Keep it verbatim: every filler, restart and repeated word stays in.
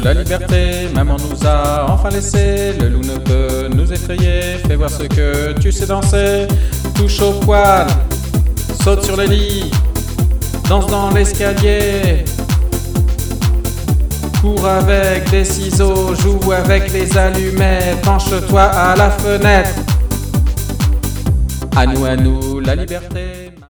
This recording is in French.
la liberté, maman nous a enfin laissé. Le loup ne peut nous effrayer, fais voir ce que tu sais danser. Touche au poil, saute sur le lit, danse dans l'escalier. Cours avec des ciseaux, joue avec les allumettes, penche-toi à la fenêtre. À nous, à nous, la liberté.